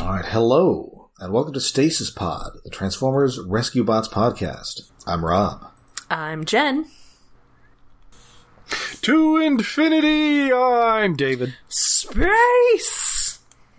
Alright, hello, and welcome to Stasis Pod, the Transformers Rescue Bots podcast. I'm Rob. I'm Jen. To infinity, I'm David. Space!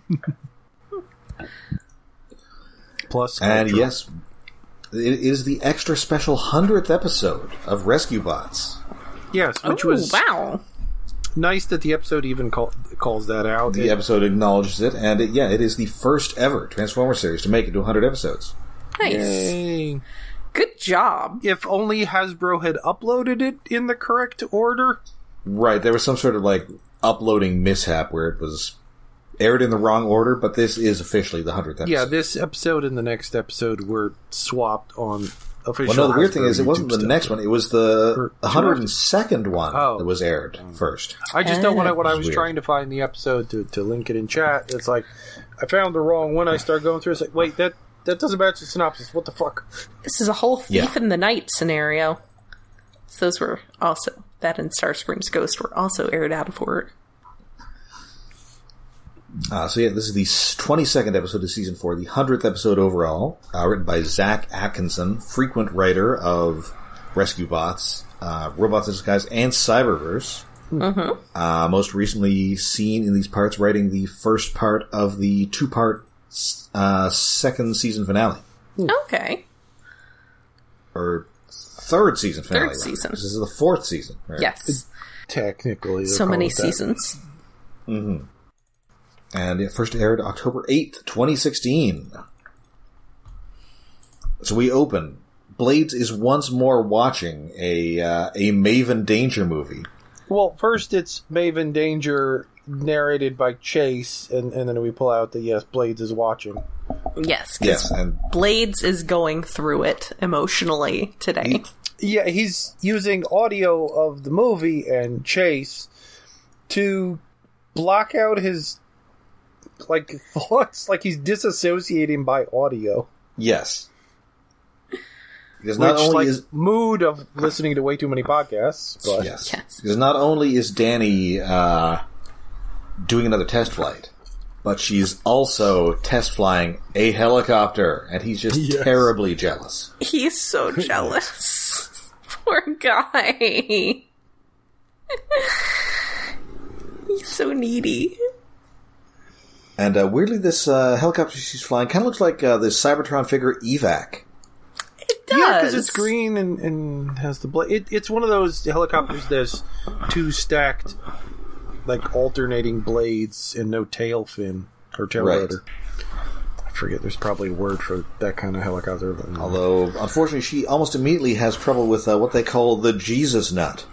Plus, And culture. yes, it is the extra special 100th episode of Rescue Bots. Yes, which was wow. nice that the episode even calls that out. The episode acknowledges it, and it is the first ever Transformers series to make it to 100 episodes. Nice. Yay. Good job. If only Hasbro had uploaded it in the correct order. Right, there was some sort of, uploading mishap where it was aired in the wrong order, but this is officially the 100th episode. Yeah, this episode and the next episode were swapped on official. Well, no, the weird Hasbro thing is it wasn't YouTube the next stuff. one, it was the Or 102nd one Oh. that was aired first. I just know when I was Weird. trying to find the episode to link it in chat, it's like, I found the wrong one. I started going through it. It's like, wait, that doesn't match the synopsis. What the fuck? This is a whole Thief Yeah. in the Night scenario. So those were also, that and Starscream's Ghost were also aired out of order. This is the 22nd episode of Season 4, the 100th episode overall, written by Zach Atkinson, frequent writer of Rescue Bots, Robots in Disguise, and Cyberverse. Mm-hmm. Most recently seen in these parts writing the first part of the two-part second season finale. Okay. Or third season finale. Third season. This is the fourth season, right? Yes. Technically. So many seasons. Mm-hmm. And it first aired October 8th, 2016. So we open. Blades is once more watching a Maven Danger movie. Well, first it's Maven Danger narrated by Chase, and then we pull out that, yes, Blades is watching. Yes. 'cause Yes, and Blades is going through it emotionally today. Yeah, he's using audio of the movie and Chase to block out his, thoughts, he's disassociating by audio. yes. Because Which, not only is mood of listening to way too many podcasts, but... yes, Yes. because not only is Danny doing another test flight, but she's also test flying a helicopter, and he's just Yes. terribly jealous. He's so jealous. Poor guy. He's so needy. And weirdly, this helicopter she's flying kind of looks like this Cybertron figure Evac. It does. Yeah, because it's green and has the blade. It's one of those helicopters that's two stacked, alternating blades and no tail fin or tail Right. rotor. I forget. There's probably a word for that kind of helicopter. But Although, unfortunately, she almost immediately has trouble with what they call the Jesus nut.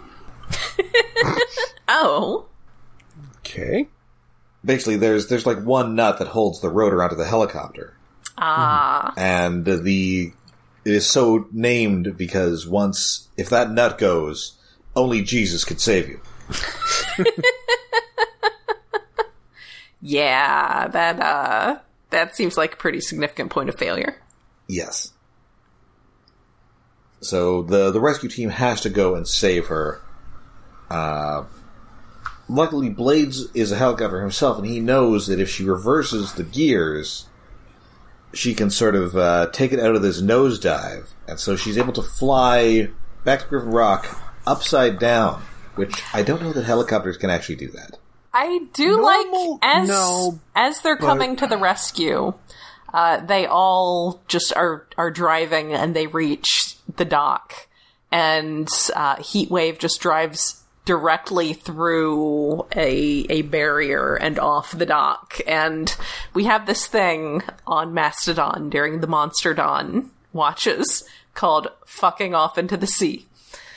Oh. okay. Basically, there's one nut that holds the rotor onto the helicopter. Ah. And it is so named because if that nut goes, only Jesus could save you. Yeah, that seems like a pretty significant point of failure. Yes. So the rescue team has to go and save her. Luckily, Blades is a helicopter himself, and he knows that if she reverses the gears, she can sort of take it out of this nosedive. And so she's able to fly back to Griffin Rock upside down, which I don't know that helicopters can actually do that. I do Normal- like as they're but- coming to the rescue, they all just are driving and they reach the dock, and Heatwave just drives directly through a barrier and off the dock. And we have this thing on Mastodon during the Monster Dawn watches called "fucking off into the sea."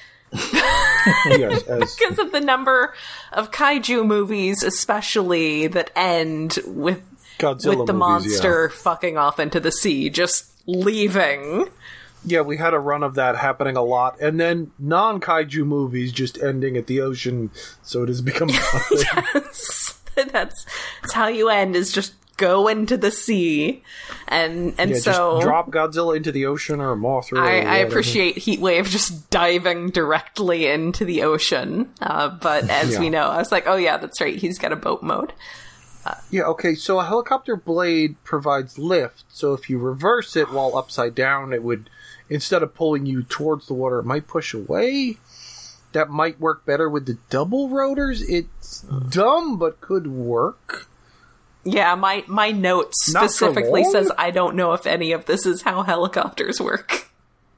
Yes, Because of the number of kaiju movies, especially that end with Godzilla the movies, monster fucking off into the sea, just leaving. Yeah, we had a run of that happening a lot, and then non-kaiju movies just ending at the ocean, so it has become nothing. Yes. That's how you end, is just go into the sea. And Yeah, so just drop Godzilla into the ocean or Mothra. I appreciate Heatwave just diving directly into the ocean. But as we know, I was like, oh yeah, that's right, he's got a boat mode. Yeah, okay, so a helicopter blade provides lift, so if you reverse it while upside down, it would, instead of pulling you towards the water, it might push away. That might work better with the double rotors. It's dumb, but could work. Yeah, my note specifically says I don't know if any of this is how helicopters work.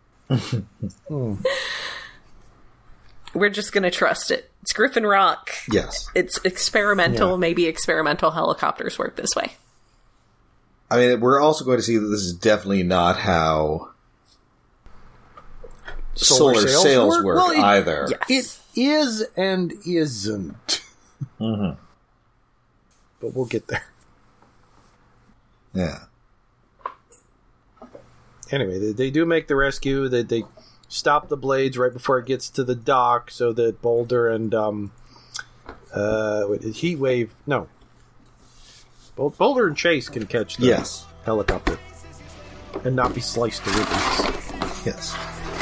We're just going to trust it. It's Griffin Rock. Yes. It's experimental. Yeah. Maybe experimental helicopters work this way. I mean, we're also going to see that this is definitely not how solar sails work well, either. Yes. It is and isn't. But we'll get there. Yeah. Anyway, they do make the rescue. They stop the blades right before it gets to the dock so that Boulder and Heatwave... No. Boulder and Chase can catch the helicopter and not be sliced to ribbons. Yes.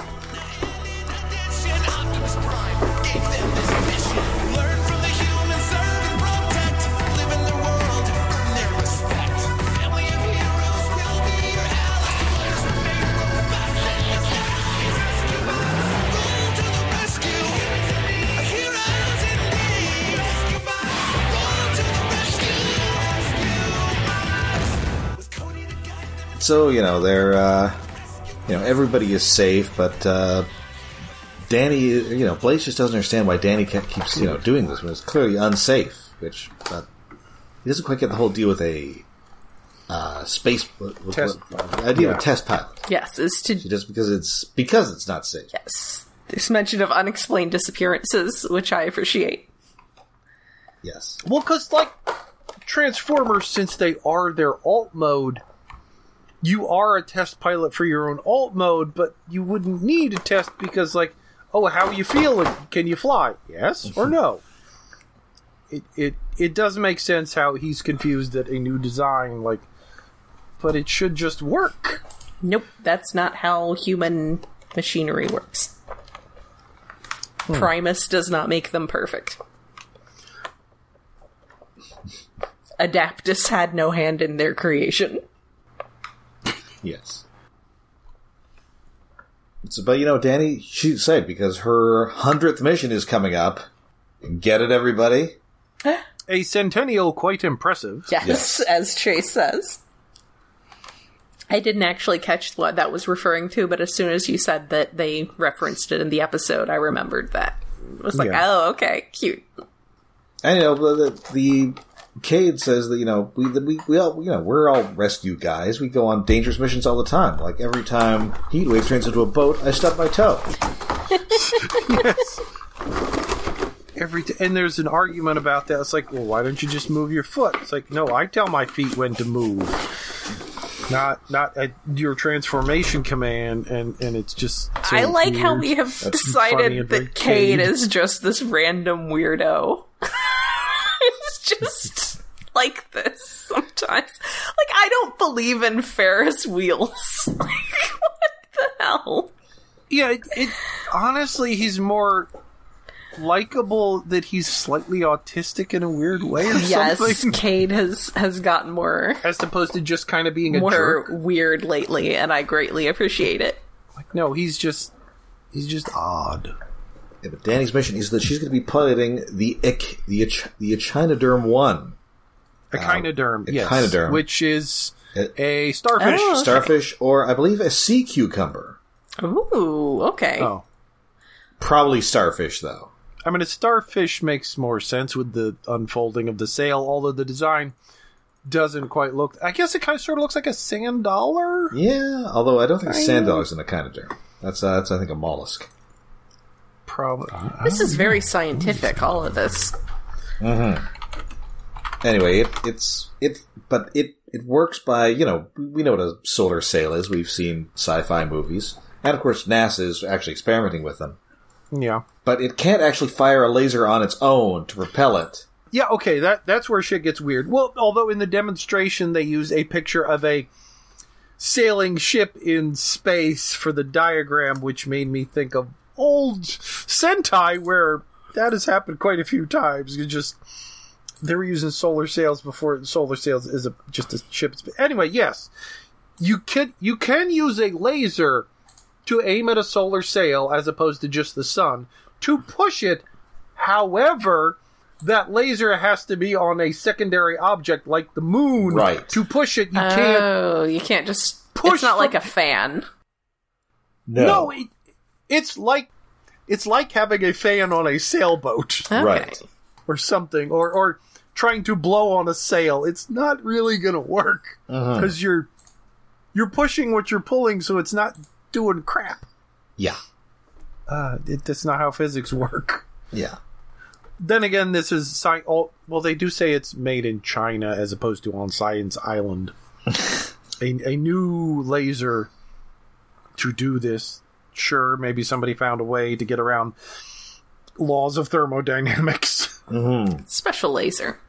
So, they're, everybody is safe, but Danny, Blaze just doesn't understand why Danny keeps, doing this when it's clearly unsafe, which, but he doesn't quite get the whole deal with a space, test. Idea of a test pilot. Yes, is to... Just because it's not safe. Yes. There's mention of unexplained disappearances, which I appreciate. Yes. Well, because, Transformers, since they are their alt mode, you are a test pilot for your own alt mode, but you wouldn't need a test because, how are you feeling? Can you fly? Yes or no? It doesn't make sense how he's confused at a new design, but it should just work. Nope, that's not how human machinery works. Primus does not make them perfect. Adaptus had no hand in their creation. Yes. But, Danny, she said, because her 100th mission is coming up. Get it, everybody? A centennial quite impressive. Yes, as Chase says. I didn't actually catch what that was referring to, but as soon as you said that they referenced it in the episode, I remembered that. It was oh, okay, cute. I know, the Cade says that, we all, we're all rescue guys. We go on dangerous missions all the time. Like, every time Heatwave turns into a boat, I stub my toe. Yes. And there's an argument about that. It's like, well, why don't you just move your foot? It's like, no, I tell my feet when to move. Not your transformation command, and it's just so I like weird. How we have decided that Cade is just this random weirdo. It's just like this sometimes. I don't believe in Ferris wheels. What the hell? Yeah, honestly, he's more likable that he's slightly autistic in a weird way or something. Yes, Cade has gotten more... As opposed to just kind of being a jerk. More weird lately, and I greatly appreciate it. No, he's just odd. Yeah, but Danny's mission is that she's going to be piloting the Echinoderm 1. Echinoderm, yes. Echinoderm. Which is a starfish. Oh, okay. Starfish, or I believe a sea cucumber. Ooh, okay. Oh. Probably starfish, though. I mean, a starfish makes more sense with the unfolding of the sail, although the design doesn't quite look... I guess it kind of sort of looks like a sand dollar? Yeah, although I don't think a sand dollar is an echinoderm. That's I think, a mollusk. Probably. This is very scientific, all of this. Mm-hmm. Anyway, it works by, we know what a solar sail is. We've seen sci-fi movies. And, of course, NASA is actually experimenting with them. Yeah. But it can't actually fire a laser on its own to propel it. Yeah, okay, that's where shit gets weird. Well, although in the demonstration they use a picture of a sailing ship in space for the diagram, which made me think of old Sentai, where that has happened quite a few times. You just They were using solar sails before solar sails is just a ship. Anyway, yes, you can use a laser to aim at a solar sail as opposed to just the sun to push it. However, that laser has to be on a secondary object like the moon. Right. To push it, you can't just push. It's not like a fan. No, it's like having a fan on a sailboat. Okay. Right. Or something, or trying to blow on a sail. It's not really going to work because you're pushing what you're pulling, so it's not doing crap. Yeah. That's not how physics work. Yeah. Then again, this is well, they do say it's made in China as opposed to on Science Island. a new laser to do this. Sure, maybe somebody found a way to get around laws of thermodynamics. Mm-hmm. Special laser.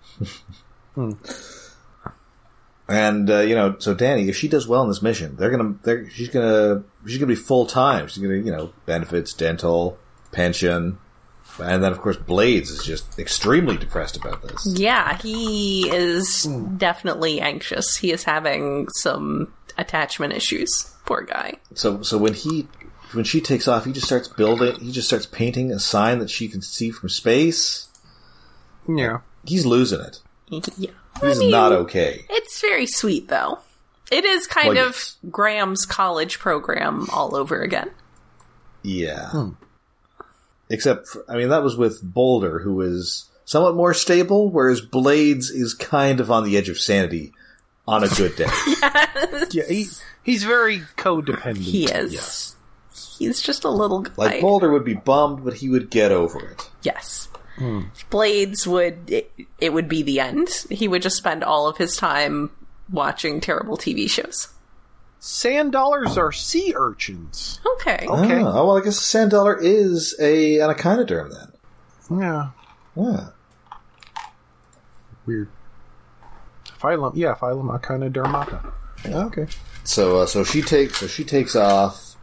And so Danny, if she does well in this mission, she's gonna be full time. She's gonna, benefits, dental, pension, and then of course Blades is just extremely depressed about this. Yeah, he is definitely anxious. He is having some attachment issues. Poor guy. So when she takes off, he just starts painting a sign that she can see from space. Yeah. He's losing it. Yeah. He's not okay. It's very sweet, though. It is kind of Graham's college program all over again. Yeah. Except, that was with Boulder, who is somewhat more stable, whereas Blades is kind of on the edge of sanity on a good day. Yes. Yeah, he's very codependent. He is. Yes. He's just a little guy. Like, Boulder would be bummed, but he would get over it. Yes. Blades it would be the end. He would just spend all of his time watching terrible TV shows. Sand dollars are sea urchins. Okay. Okay. Oh, well, I guess a sand dollar is an echinoderm then. Yeah. Yeah. Weird. Phylum Echinodermata. Okay. So she takes off.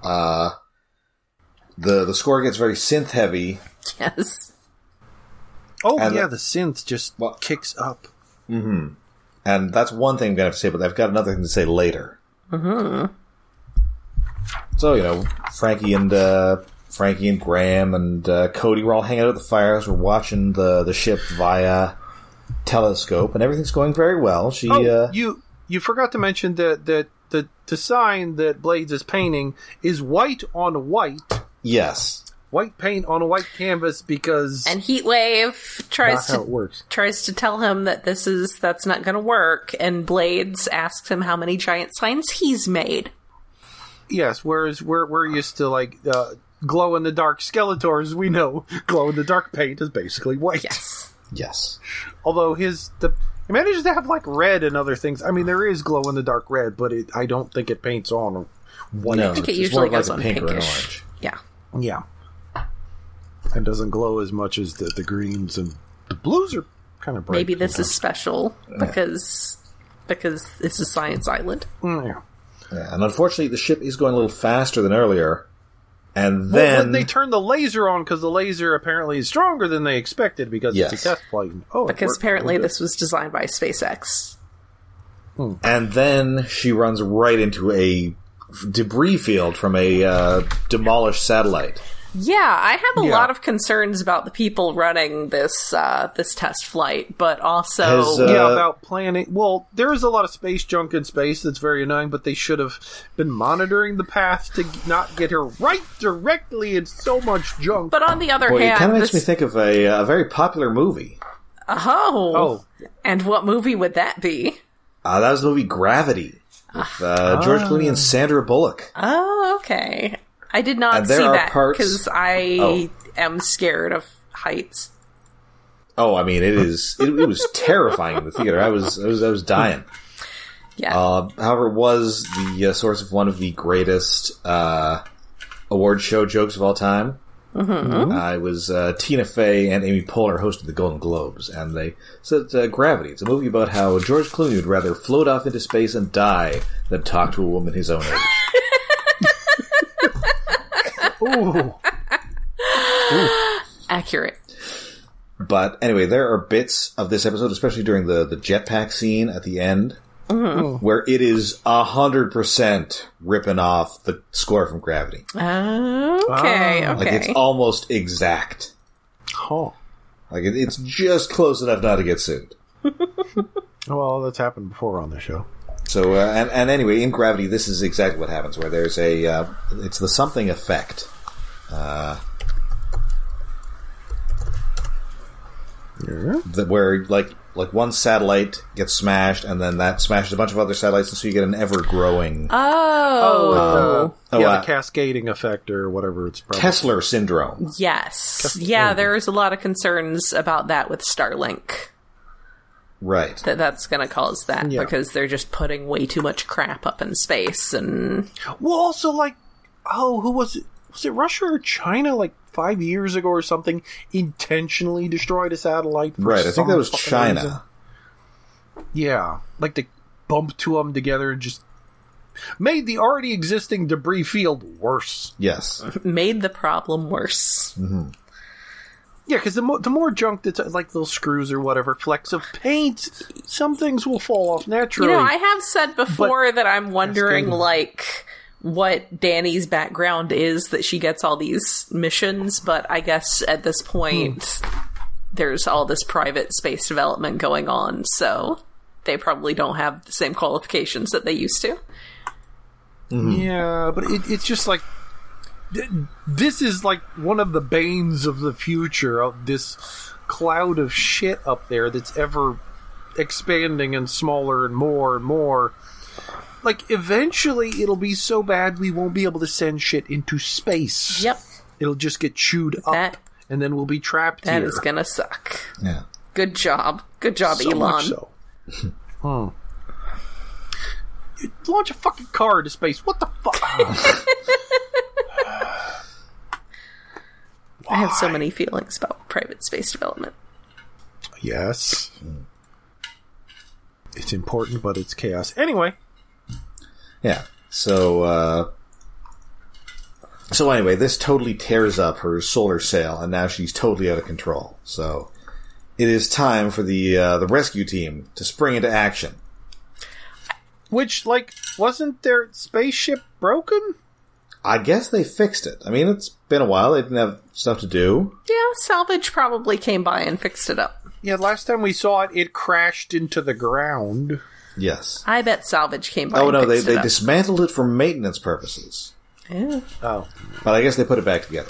The score gets very synth heavy. Yes. Oh, and the synth just kicks up. Mm-hmm. And that's one thing I'm going to have to say, but I've got another thing to say later. Mm-hmm. So, Frankie and Graham and Cody were all hanging out at the fires. We're watching the ship via telescope, and everything's going very well. You forgot to mention that the sign that Blades is painting is white on white. Yes. White paint on a white canvas because... And Heatwave tries to tell him that that's not going to work, and Blades asks him how many giant signs he's made. Yes, whereas we're used to, glow-in-the-dark Skeletors, we know glow-in-the-dark paint is basically white. Yes. Although he manages to have, red and other things. There is glow-in-the-dark red, but I don't think it paints on white. I think it usually goes on pink pinkish. or an orange. Yeah. Yeah. And doesn't glow as much as the greens, and the blues are kind of bright. Maybe this is special because this is Science Island. Yeah. And unfortunately, the ship is going a little faster than earlier. And then... when they turn the laser on, because the laser apparently is stronger than they expected because it's a test flight. Because apparently this was designed by SpaceX. And then she runs right into a debris field from a demolished satellite. Yeah, I have a lot of concerns about the people running this test flight, but also... about planning... Well, there is a lot of space junk in space that's very annoying, but they should have been monitoring the path to not get her right directly in so much junk. But on the other hand... It kind of makes me think of a very popular movie. Oh. And what movie would that be? That was the movie Gravity, with George Clooney and Sandra Bullock. Oh, okay. I did not see that because I am scared of heights. Oh, it was terrifying in the theater. I was dying. Yeah. However, it was the source of one of the greatest award show jokes of all time. Mm-hmm. It was Tina Fey and Amy Poehler hosted the Golden Globes, and they said Gravity. It's a movie about how George Clooney would rather float off into space and die than talk to a woman his own age. Ooh. Accurate. But anyway, there are bits of this episode, especially during the jetpack scene at the end, where it is 100% ripping off the score from Gravity. Okay. Like, it's almost exact. Oh. Like, it's just close enough not to get sued. Well, that's happened before on the show. So, and anyway, in Gravity, this is exactly what happens, where there's it's the something effect. Where, like one satellite gets smashed, and then that smashes a bunch of other satellites, and so you get an ever-growing... The cascading effect, or whatever it's probably. Kessler syndrome. Yes. Yeah, there's a lot of concerns about that with Starlink. Right. That's going to cause that, because they're just putting way too much crap up in space, and... Well, also, like, who was it? Was it Russia or China, like, 5 years ago or something, intentionally destroyed a satellite? Right, I think that was China. Reason? Yeah. Like, they bumped two of them together and just made the already existing debris field worse. Yes. Made the problem worse. Mm-hmm. Yeah, because the more junk that's like little screws or whatever, flecks of paint, some things will fall off naturally. You know, I have said before that I'm wondering, like, what Danny's background is that she gets all these missions, but I guess at this point there's all this private space development going on, so they probably don't have the same qualifications that they used to. Yeah, but it's just like, this is like one of the banes of the future, of this cloud of shit up there that's ever expanding and smaller and more and more. Like, eventually it'll be so bad we won't be able to send shit into space. Yep. It'll just get chewed up, and then we'll be trapped here. That is gonna suck. Yeah. Good job. Good job, So Elon. much so. You launch a fucking car into space. What the fuck? I have so many feelings about private space development. Yes. It's important, but it's chaos. Anyway. Yeah. So anyway, this totally tears up her solar sail, and now she's totally out of control. So it is time for the rescue team to spring into action. Which, like, wasn't their spaceship broken? I guess they fixed it. I mean, it's been a while. They didn't have stuff to do. Yeah, salvage probably came by and fixed it up. Yeah, last time we saw it, it crashed into the ground. Yes. I bet salvage came by Oh, and no, fixed it they up. dismantled it for maintenance purposes. Yeah. Oh. But I guess they put it back together.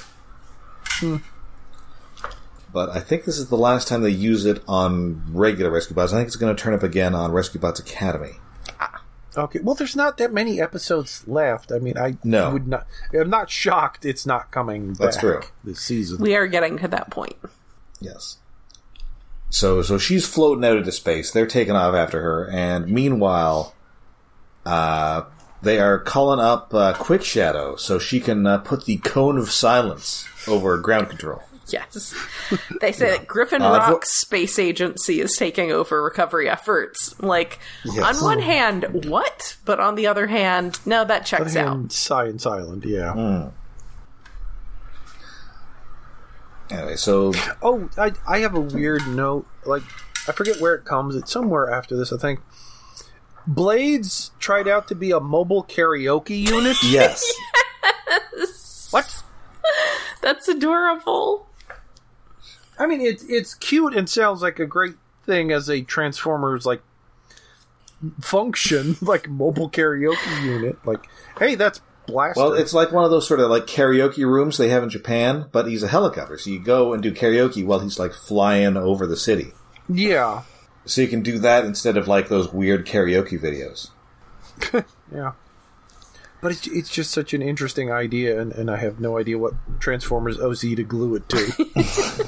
But I think this is the last time they use it on regular Rescue Bots. I think it's going to turn up again on Rescue Bots Academy. Okay, well, there's not that many episodes left. I mean, I'm not shocked it's not coming back. That's true. This season. We are getting to that point. Yes. So she's floating out into space. They're taking off after her, and meanwhile, they are calling up Quick Shadow so she can put the cone of silence over ground control. Yes. They say that Griffin Rock's space agency is taking over recovery efforts. Like, Yes. on one hand, what? But on the other hand, no, that checks out. Science Island, yeah. Anyway, so... Oh, I have a weird note. Like, I forget where it comes. It's somewhere after this, I think. Blades tried out to be a mobile karaoke unit? Yes. What? That's adorable. I mean, it's cute and sounds like a great thing as a Transformers, like, function, like mobile karaoke unit. Like, hey, that's Blaster. Well, it's like one of those sort of like karaoke rooms they have in Japan, but he's a helicopter, so you go and do karaoke while he's like flying over the city. Yeah. So you can do that instead of like those weird karaoke videos. Yeah. But it's just such an interesting idea, and I have no idea what Transformers OZ to glue it to.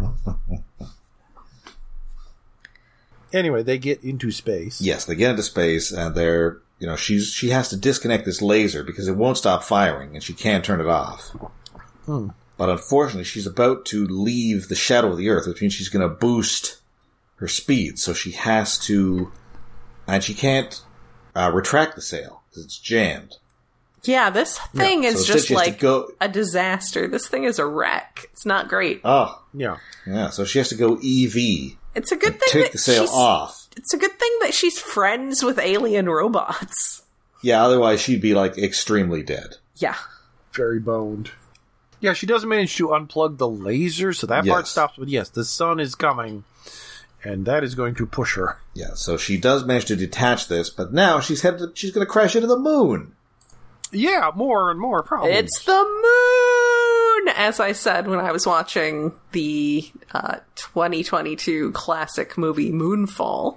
Anyway, they get into space. Yes, they get into space, and they're, she has to disconnect this laser because it won't stop firing, and she can't turn it off. But unfortunately, she's about to leave the shadow of the Earth, which means she's going to boost her speed, so she has to, and she can't retract the sail because it's jammed. Yeah, this thing is so just she has to like go- a disaster. This thing is a wreck. It's not great. Oh, Yeah. yeah. So she has to go EV. It's a good thing Take that the sail off. It's a good thing that she's friends with alien robots. Yeah, otherwise she'd be, like, extremely dead. Yeah. Very boned. Yeah, she does manage to unplug the laser, so that part Yes. stops. But yes, the sun is coming, and that is going to push her. Yeah, so she does manage to detach this, but now she's going to crash into the moon. Yeah, more and more problems. It's the moon, as I said when I was watching the 2022 classic movie Moonfall.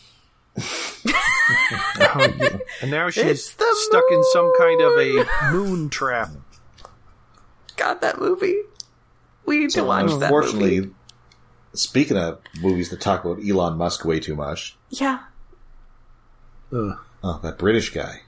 Oh, yeah. And now she's It's the stuck in some kind of a moon trap. God, that movie. We need to watch that movie. Unfortunately, speaking of movies that talk about Elon Musk way too much, Yeah. Ugh. oh, that British guy.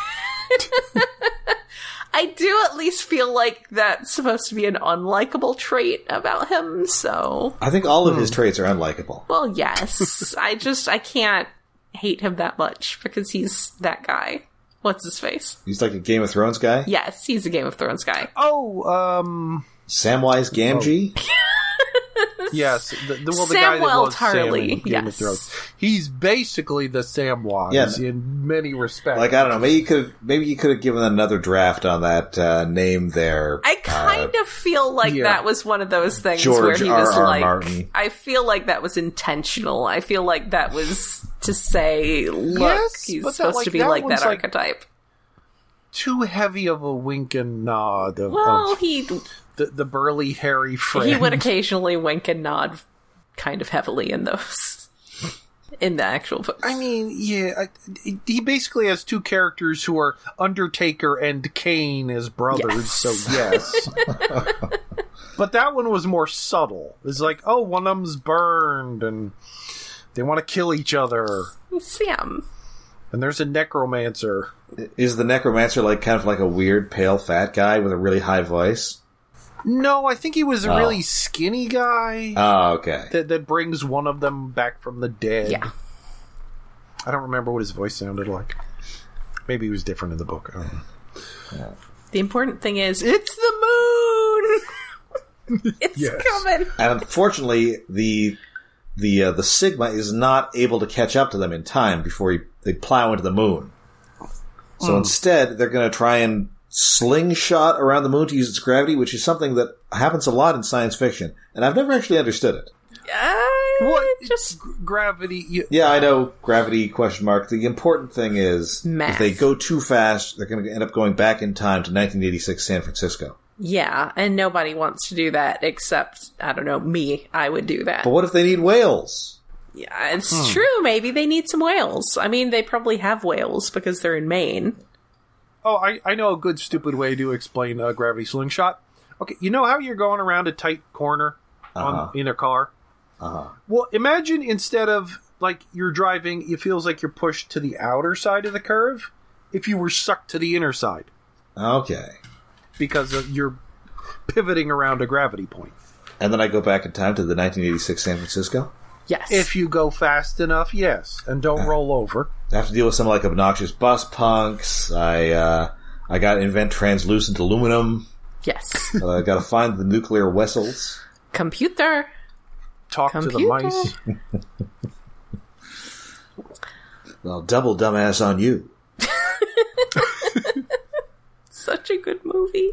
I do at least feel like that's supposed to be an unlikable trait about him, so... I think all of his traits are unlikable. Well, yes. I can't hate him that much because he's that guy. What's his face? He's like a Game of Thrones guy. Yes, he's a Game of Thrones guy. Oh, Samwise Gamgee. yes. The guy that Samwell was Sam Tarly, in Game of yes. Thrones. He's basically the Samwise Yeah. in many respects. Like, I don't know, maybe you could have given another draft on that name there. I kind of feel like yeah. that was one of those things George where he was R.R. like... Martin. I feel like that was intentional. I feel like that was to say, look, Yes, he's but that, supposed like, to be that like one's, that like, archetype. too heavy of a wink and nod of, Well, of he the burly, hairy friend. he would occasionally wink and nod kind of heavily in those. In the actual books. I mean, yeah, he basically has two characters who are Undertaker and Kane as brothers, Yes. so yes. But that one was more subtle. It's like, oh, one of them's burned, and they want to kill each other. Sam. And there's a necromancer. Is the necromancer like kind of like a weird, pale, fat guy with a really high voice? No, I think he was a really skinny guy Oh, okay. that brings one of them back from the dead. Yeah. I don't remember what his voice sounded like. Maybe he was different in the book. I don't know. The important thing is, it's the moon! It's Yes. coming! And unfortunately, the Sigma is not able to catch up to them in time before they plow into the moon. So instead, they're going to try and slingshot around the moon to use its gravity, which is something that happens a lot in science fiction, and I've never actually understood it. What? Just Gravity. Yeah, I know, gravity, question mark. The important thing is, Math. if they go too fast, they're going to end up going back in time to 1986 San Francisco. yeah, and nobody wants to do that except, I don't know, me. I would do that. But what if they need whales? Yeah, it's true. Maybe they need some whales. I mean, they probably have whales because they're in Maine. Oh, I know a good stupid way to explain a gravity slingshot. Okay, you know how you're going around a tight corner in a car? Uh-huh. Well, imagine instead of, like, you're driving, it feels like you're pushed to the outer side of the curve, if you were sucked to the inner side. Okay. Because you're pivoting around a gravity point. And then I go back in time to the 1986 San Francisco? Yes. If you go fast enough, yes. And don't roll over. I have to deal with some, like, obnoxious bus punks. I got to invent translucent aluminum. Yes. I got to find the nuclear vessels. Computer. Talk to the mice. Well, double dumbass on you. Such a good movie.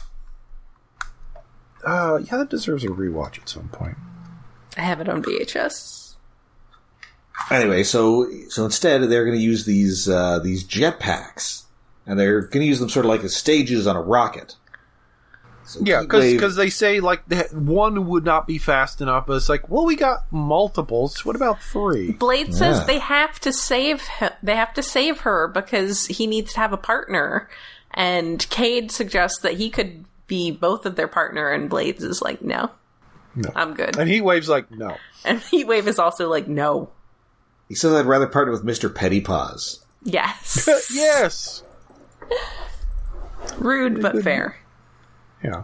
Yeah, that deserves a rewatch at some point. I have it on VHS. Anyway, so instead they're going to use these jetpacks, and they're going to use them sort of like as stages on a rocket. So Yeah, Heatwave- because they say, like, one would not be fast enough, but it's like, well, we got multiples. What about 3? Blade says Yeah. they have to save him. They have to save her because he needs to have a partner. And Cade suggests that he could be both of their partner, and Blades is like, no. I'm good. And Heatwave's like, no. And Heatwave is also like, no. he says I'd rather partner with Mr. Pettypaws. Yes. Yes! Rude, but fair. Yeah.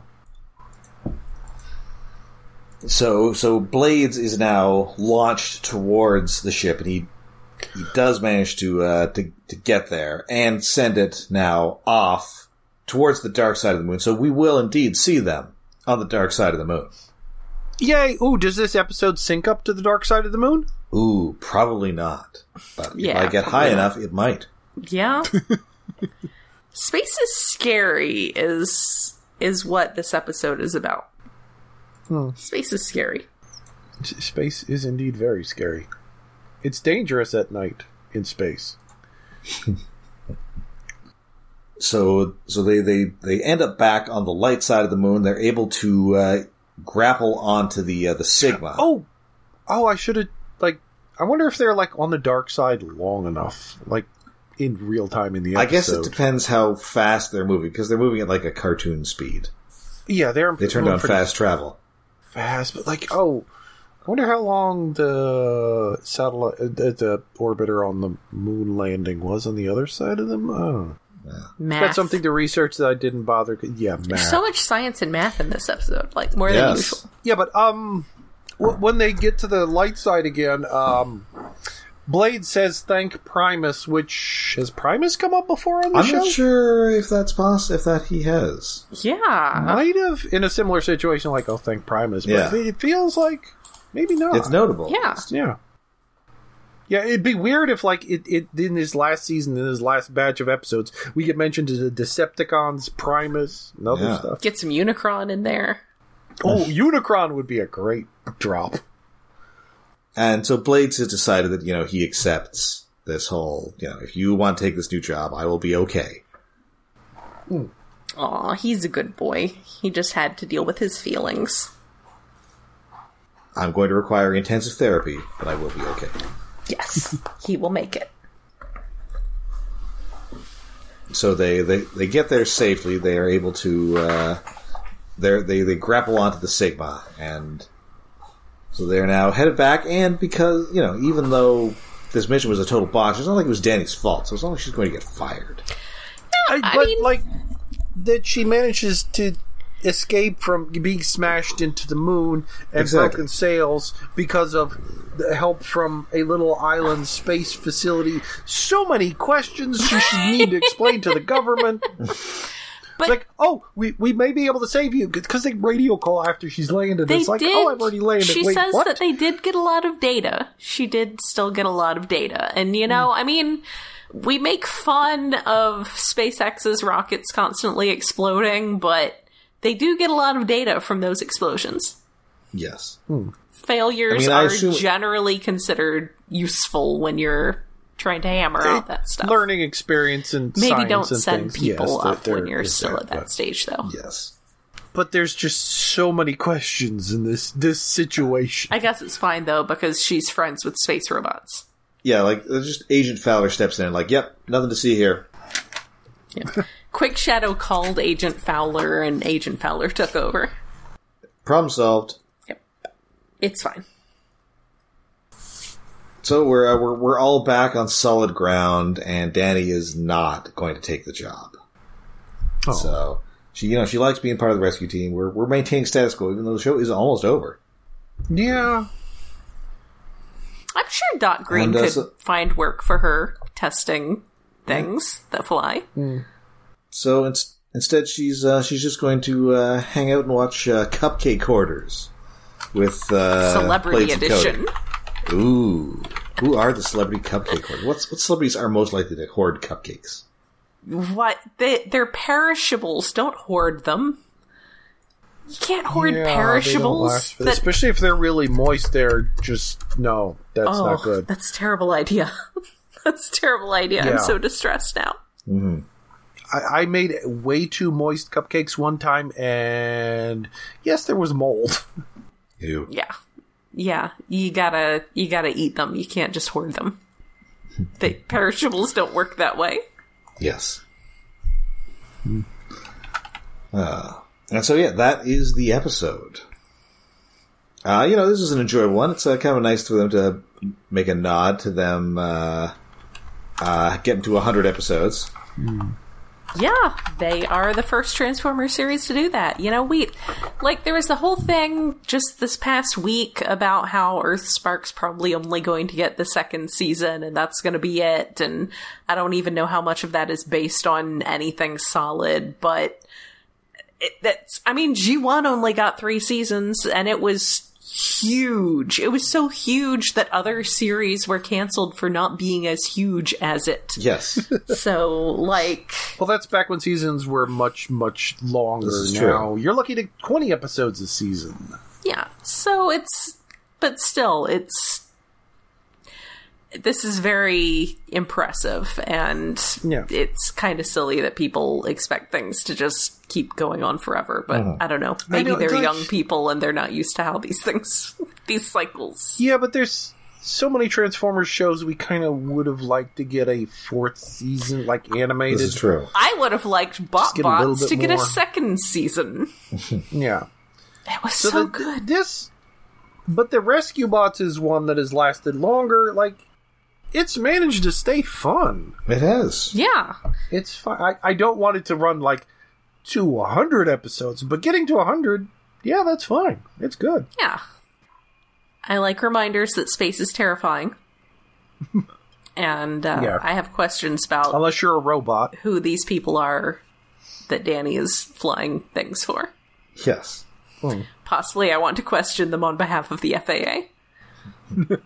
So Blades is now launched towards the ship, and he he does manage to get there and send it now off towards the dark side of the moon. So we will indeed see them on the dark side of the moon. Yay! Ooh, does this episode sync up to the dark side of the moon? Ooh, probably not. But if I get high enough, it might. Yeah. Space is scary is what this episode is about. Space is scary. Space is indeed very scary. It's dangerous at night in space. So they end up back on the light side of the moon. They're able to grapple onto the Sigma. Oh, I should have, I wonder if they're, on the dark side long enough, in real time in the episode. I guess it depends how fast they're moving, because they're moving at, a cartoon speed. Yeah, they turned on fast travel. Fast, but, I wonder how long the satellite, the orbiter on the moon landing was on the other side of the moon. Math. That's something to research that I didn't bother. Yeah, math. There's so much science and math in this episode, more than usual. Yeah, but when they get to the light side again, Blade says thank Primus, which has Primus come up before on the show? I'm not sure if that's possible, if that he has. Yeah. Might have in a similar situation, thank Primus, but it feels like maybe not. It's notable. Yeah. Yeah. Yeah, it'd be weird if, it in his last season, in his last batch of episodes, we get mentioned as the Decepticons, Primus, and other stuff. Get some Unicron in there. Oh, Unicron would be a great drop. And so Blades has decided that, he accepts this whole, if you want to take this new job, I will be okay. Aw, he's a good boy. He just had to deal with his feelings. I'm going to require intensive therapy, but I will be okay. Yes, he will make it. So they get there safely. They are able to they grapple onto the Sigma, and so they're now headed back. And because even though this mission was a total botch, it's not like it was Danny's fault. So it's not like she's going to get fired. But that she manages to escape from being smashed into the moon and broken sails because of the help from a little island space facility. So many questions she should need to explain to the government. But we may be able to save you because they radio call after she's landed. It's I've already landed. She says that they did get a lot of data. She did still get a lot of data. And, we make fun of SpaceX's rockets constantly exploding, but they do get a lot of data from those explosions. Yes. Failures are generally considered useful when you're trying to hammer out that stuff. Learning experience and maybe science don't and send things. people up when you're still at that stage, though. Yes. But there's just so many questions in this situation. I guess it's fine, though, because she's friends with space robots. Yeah, just Agent Fowler steps in yep, nothing to see here. Yeah. Quick Shadow called Agent Fowler, and Agent Fowler took over. Problem solved. Yep. It's fine. So we're all back on solid ground, and Danny is not going to take the job. Oh. So she likes being part of the rescue team. We're maintaining status quo, even though the show is almost over. Yeah. I'm sure Dot Green could find work for her testing things that fly. So instead, she's just going to hang out and watch Cupcake Hoarders with Celebrity Edition. Ooh, who are the celebrity cupcake hoarders? What celebrities are most likely to hoard cupcakes? What? They're perishables. Don't hoard them. You can't hoard perishables. Especially if they're really moist, they're just... No, that's not good. That's a terrible idea. That's a terrible idea. Yeah. I'm so distressed now. Mm-hmm. I made way too moist cupcakes one time, and yes, there was mold. Ew. Yeah. Yeah, you gotta eat them. You can't just hoard them. Perishables don't work that way. Yes. And so, that is the episode. This is an enjoyable one. It's kind of nice for them to make a nod to them getting to 100 episodes. Yeah, they are the first Transformers series to do that. You know, there was the whole thing just this past week about how Earthspark's probably only going to get the second season, and that's going to be it. And I don't even know how much of that is based on anything solid, but G1 only got 3 seasons, and it was huge. It was so huge that other series were canceled for not being as huge as it. Yes. So, well, that's back when seasons were much, much longer. This is now true. You're looking at 20 episodes a season. Yeah. So but still, this is very impressive, and it's kind of silly that people expect things to just keep going on forever, but I don't know. Maybe they're young people and they're not used to how these cycles. Yeah, but there's so many Transformers shows we kind of would have liked to get a 4th season, animated. This is true. I would have liked BotBots to get a more. second season. Yeah. It was so good. But the Rescue Bots is one that has lasted longer. It's managed to stay fun. It has. Yeah. It's fun. I don't want it to run to 100 episodes, but getting to 100, yeah, that's fine. It's good. Yeah. I like reminders that space is terrifying. And I have questions about... Unless you're a robot. ...who these people are that Danny is flying things for. Yes. Possibly I want to question them on behalf of the FAA.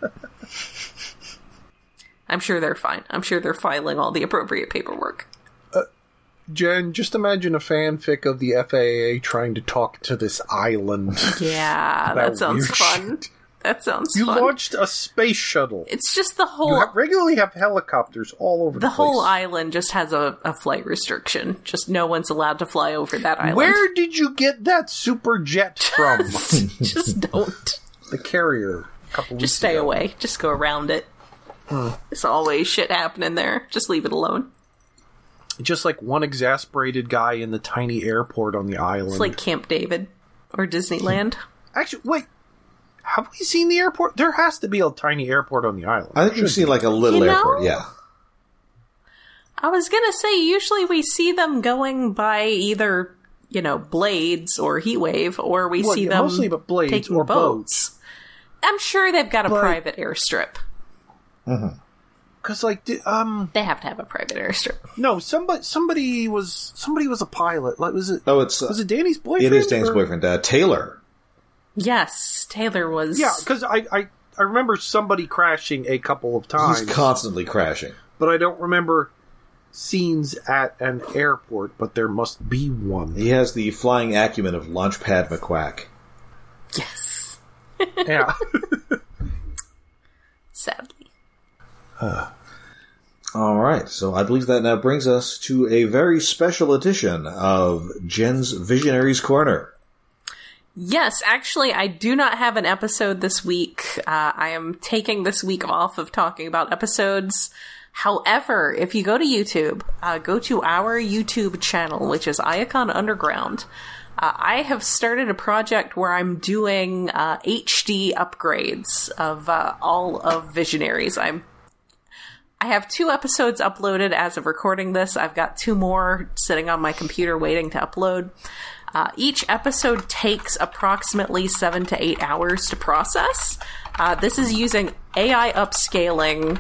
I'm sure they're fine. I'm sure they're filing all the appropriate paperwork. Jen, just imagine a fanfic of the FAA trying to talk to this island. Yeah, that sounds fun. That sounds fun. You fun. launched a space shuttle. It's just the whole... You regularly have helicopters all over the place. The whole island just has a flight restriction. Just no one's allowed to fly over that island. Where did you get that super jet from? Just don't. The carrier. Just stay away. Just go around it. There's always shit happening there. Just leave it alone. Just one exasperated guy in the tiny airport on the island. It's like Camp David or Disneyland. Actually, wait. Have we seen the airport? There has to be a tiny airport on the island. I think we've seen a little airport, yeah. I was gonna say, usually we see them going by either, Blades or Heatwave, or we see them mostly but Blades taking or boats. I'm sure they've got a private airstrip. Mm-hmm. Because they have to have a private airstrip. No, somebody was a pilot. Was it? Oh, was it Danny's boyfriend? It is Danny's boyfriend, Taylor. Yes, Taylor was. Yeah, because I remember somebody crashing a couple of times. He's constantly crashing, but I don't remember scenes at an airport. But there must be one. He has the flying acumen of Launchpad McQuack. Yes. Yeah. Sadly. All right, so I believe that now brings us to a very special edition of Jen's Visionaries Corner. Yes, actually, I do not have an episode this week. I am taking this week off of talking about episodes. However, if you go to YouTube, go to our YouTube channel, which is Iacon Underground. I have started a project where I'm doing HD upgrades of all of Visionaries. I have 2 episodes uploaded as of recording this. I've got 2 more sitting on my computer waiting to upload. Each episode takes approximately 7 to 8 hours to process. This is using AI upscaling.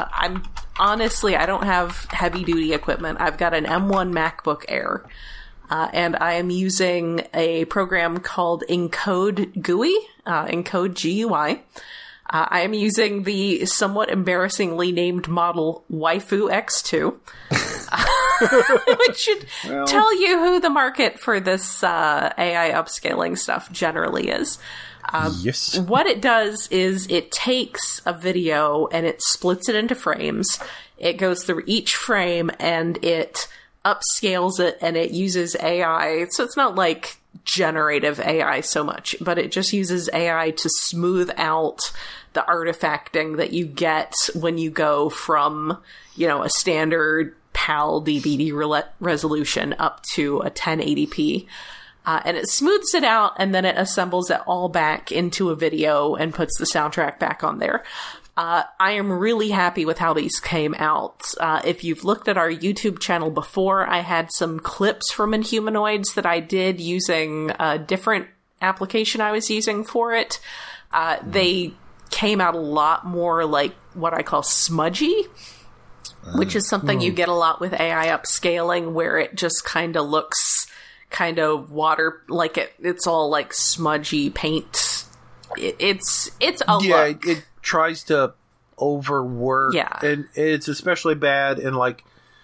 I don't have heavy duty equipment. I've got an M1 MacBook Air. And I am using a program called Encode GUI, Encode GUI. I am using the somewhat embarrassingly named model Waifu X2, which should tell you who the market for this AI upscaling stuff generally is. Yes. What it does is it takes a video and it splits it into frames. It goes through each frame and it upscales it, and it uses AI. So it's not like generative AI so much, but it just uses AI to smooth out the artifacting that you get when you go from, a standard PAL DVD resolution up to a 1080p. And it smooths it out, and then it assembles it all back into a video and puts the soundtrack back on there. I am really happy with how these came out. If you've looked at our YouTube channel before, I had some clips from Inhumanoids that I did using a different application I was using for it. They came out a lot more like what I call smudgy, which is something you get a lot with AI upscaling, where it just kind of looks kind of water, like it's all like smudgy paint. It's a look. It tries to overwork, and it's especially bad in like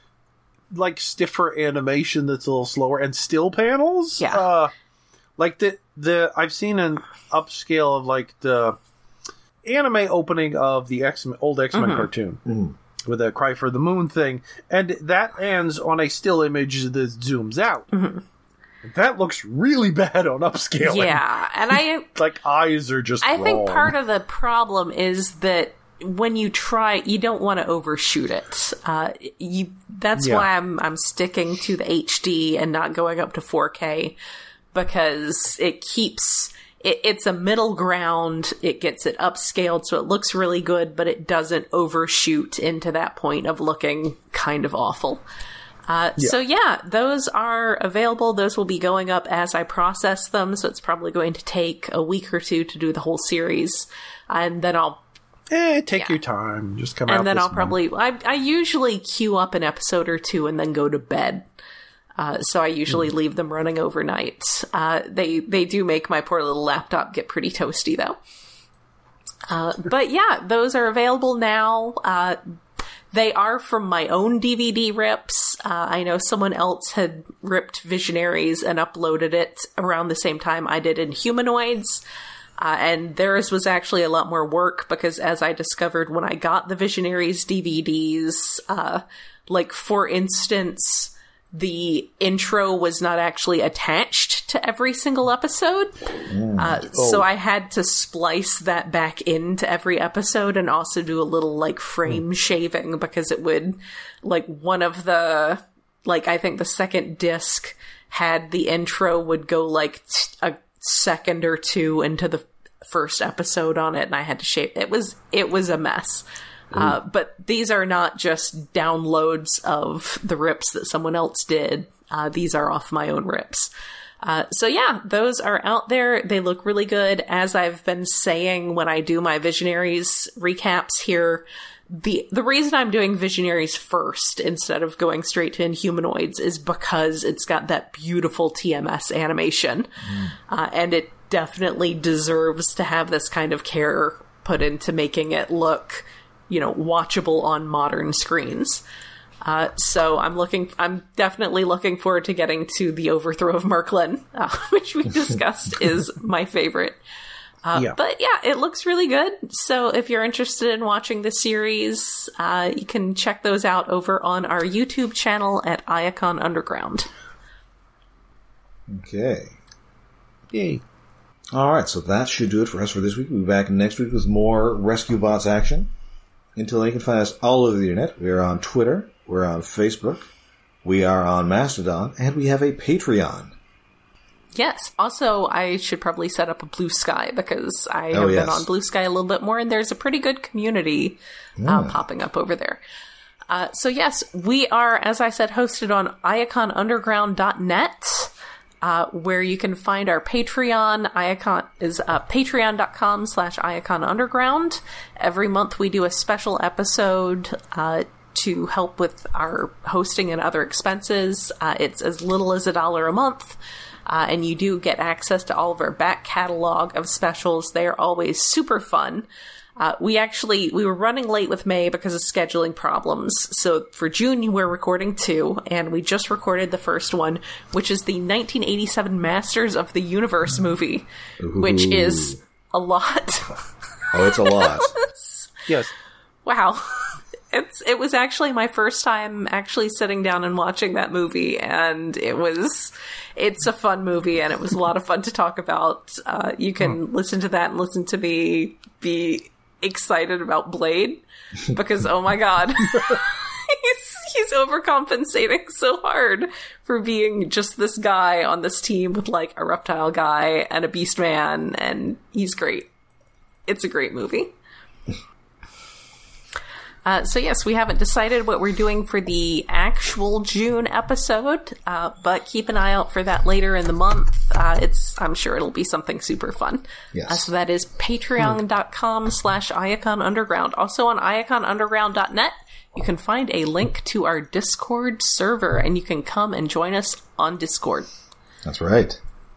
stiffer animation that's a little slower, and still panels. Like the I've seen an upscale of like the anime opening of the old X-Men cartoon with a Cry for the Moon thing, and that ends on a still image that zooms out. That looks really bad on upscaling. Yeah, and I like eyes are just I wrong. think part of the problem is that when you try, you don't want to overshoot it. That's why I'm sticking to the HD and not going up to 4K, because it keeps it's a middle ground. It gets it upscaled so it looks really good, but it doesn't overshoot into that point of looking kind of awful. So yeah, those are available. Those will be going up as I process them, so it's probably going to take a week or two to do the whole series, and then I'll take your time. Just come out. And then I'll probably I usually queue up an episode or two and then go to bed. So I usually leave them running overnight. They do make my poor little laptop get pretty toasty though. But yeah, those are available now. They are from my own DVD rips. I know someone else had ripped Visionaries and uploaded it around the same time I did Inhumanoids. And theirs was actually a lot more work because, as I discovered when I got the Visionaries DVDs, like, for instance, the intro was not actually attached to every single episode. So I had to splice that back into every episode and also do a little, like, frame shaving because it would, like, one of the, like, I think the second disc had the intro would go, like, a second or two into the first episode on it, and I had to shave. It was a mess. But these are not just downloads of the rips that someone else did. These are off my own rips. So yeah, those are out there. They look really good. As I've been saying when I do my Visionaries recaps here, the reason I'm doing Visionaries first instead of going straight to Inhumanoids is because it's got that beautiful TMS animation. And it definitely deserves to have this kind of care put into making it look, you know, watchable on modern screens. So I'm definitely looking forward to getting to the overthrow of Merklin, which we discussed is my favorite. But yeah, it looks really good. So if you're interested in watching the series, you can check those out over on our YouTube channel at Iacon Underground. Okay. Yay. Alright, so that should do it for us for this week. We'll be back next week with more Rescue Bots action. Until then, you can find us all over the internet. We are on Twitter, we're on Facebook, we are on Mastodon, and we have a Patreon. Yes. Also, I should probably set up a Blue Sky because I have been on Blue Sky a little bit more, and there's a pretty good community popping up over there. So yes, we are, as I said, hosted on iaconunderground.net. Where you can find our Patreon. Iacon is patreon.com/IaconUnderground. Every month we do a special episode to help with our hosting and other expenses. It's as little as $1 a month. And you do get access to all of our back catalog of specials. They are always super fun. We were running late with May because of scheduling problems. So for June, we're recording 2, and we just recorded the first one, which is the 1987 Masters of the Universe movie, which is a lot. Oh, it's a lot. Yes. Wow. It was actually my first time actually sitting down and watching that movie, and it's a fun movie, and it was a lot of fun to talk about. You can listen to that and listen to me be excited about Blade, because oh my god, he's overcompensating so hard for being just this guy on this team with like a reptile guy and a beast man, and he's great. It's a great movie. So yes, we haven't decided what we're doing for the actual June episode, but keep an eye out for that later in the month. I'm sure it'll be something super fun. Yes. So that is patreon.com/Iacon Underground. Also on iaconunderground.net, you can find a link to our Discord server, and you can come and join us on Discord. That's right.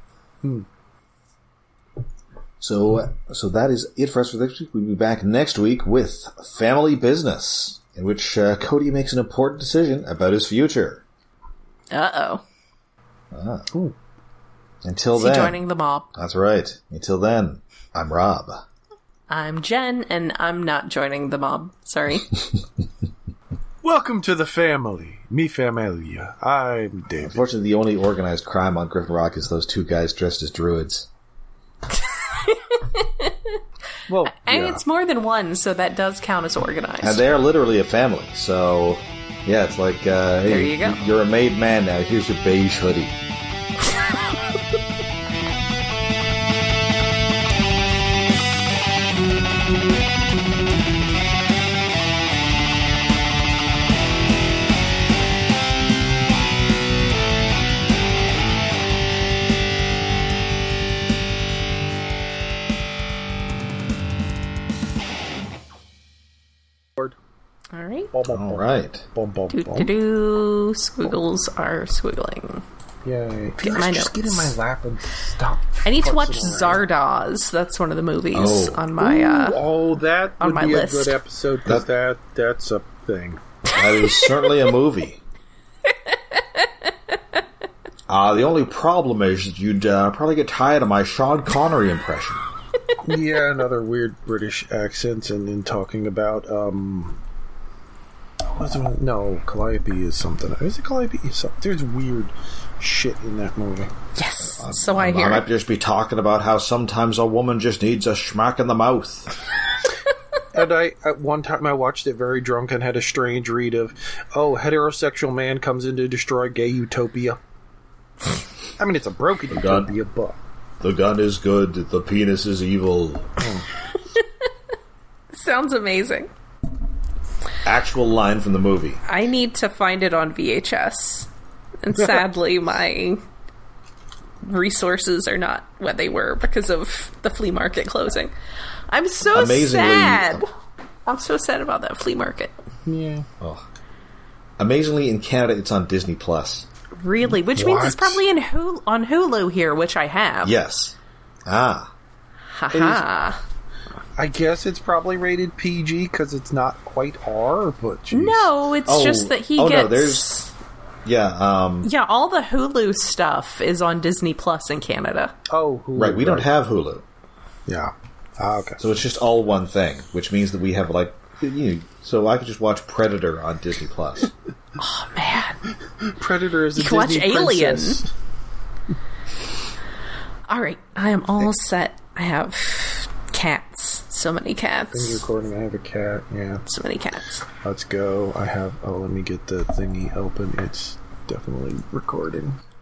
So that is it for us for this week. We'll be back next week with Family Business, in which Cody makes an important decision about his future. Uh-oh. Until Is then. he joining the mob? That's right. Until then, I'm Rob. I'm Jen, and I'm not joining the mob. Sorry. Welcome to the family. Mi familia. I'm David. Unfortunately, the only organized crime on Griffin Rock is those two guys dressed as druids. Well, And yeah. it's more than one, so that does count as organized. And they are literally a family, so yeah, it's like, hey, There you go. You're a made man now, here's your beige hoodie. All right. All right. Do-do-do. Squiggles are squiggling. Yay. Get my Just notes. get in my lap and stop. I need to watch futzing around. Zardoz. That's one of the movies Oh. on my... That on would my be list. a good episode, because that's a thing. That is certainly a movie. The only problem is that you'd probably get tired of my Sean Connery impression. Yeah, another weird British accent and talking about, what's it? No, Calliope is something. Is it Calliope? There's weird shit in that movie. Yes, so I hear. I might just be talking about how sometimes a woman just needs a schmack in the mouth. And at one time I watched it very drunk and had a strange read of, heterosexual man comes in to destroy gay utopia. I mean, it's a broken gun. utopia, but... The gun is good, the penis is evil. Sounds amazing. Actual line from the movie. I need to find it on VHS. And sadly, my resources are not what they were because of the flea market closing. I'm so Amazingly- sad. I'm so sad about that flea market. Yeah. Amazingly, in Canada, it's on Disney Plus. Really? Which means it's What? probably on Hulu here, which I have. Yes. Haha. I guess it's probably rated PG because it's not quite R, but geez. No, it's just that he gets... no, there's... Yeah, Yeah, all the Hulu stuff is on Disney Plus in Canada. Oh, Hulu, right, we don't have Hulu. Yeah. Okay. So it's just all one thing, which means that we have, like... so I could just watch Predator on Disney Plus. Oh, man. Predator is a You can watch Disney Alien. princess. All right, I am all set. I have cats. So many In cats. recording, I have a cat. Yeah. So many cats. Let's go. I have... let me get the thingy open. It's definitely recording.